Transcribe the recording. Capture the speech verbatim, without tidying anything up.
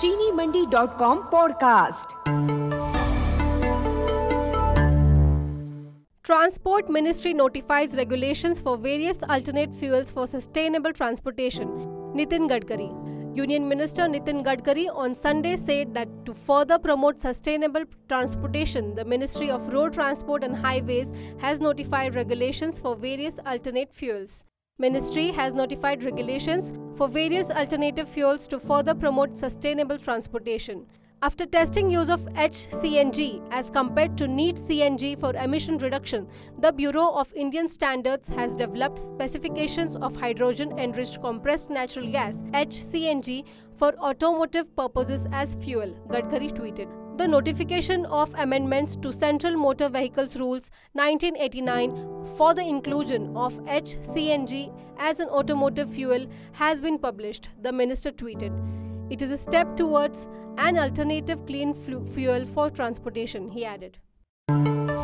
चीनी Mandi dot com podcast. Transport Ministry notifies regulations for various alternate fuels for sustainable transportation. Nitin Gadkari. Union Minister Nitin Gadkari on Sunday said that to further promote sustainable transportation, the Ministry of Road Transport and Highways has notified regulations for various alternate fuels. Ministry has notified regulations for various alternative fuels to further promote sustainable transportation. After testing use of H C N G as compared to neat C N G for emission reduction, the Bureau of Indian Standards has developed specifications of hydrogen-enriched compressed natural gas (H C N G) for automotive purposes as fuel, Gadkari tweeted. The notification of amendments to Central Motor Vehicles Rules nineteen eighty-nine for the inclusion of H C N G as an automotive fuel has been published, the minister tweeted. It is a step towards an alternative clean fuel for transportation, he added.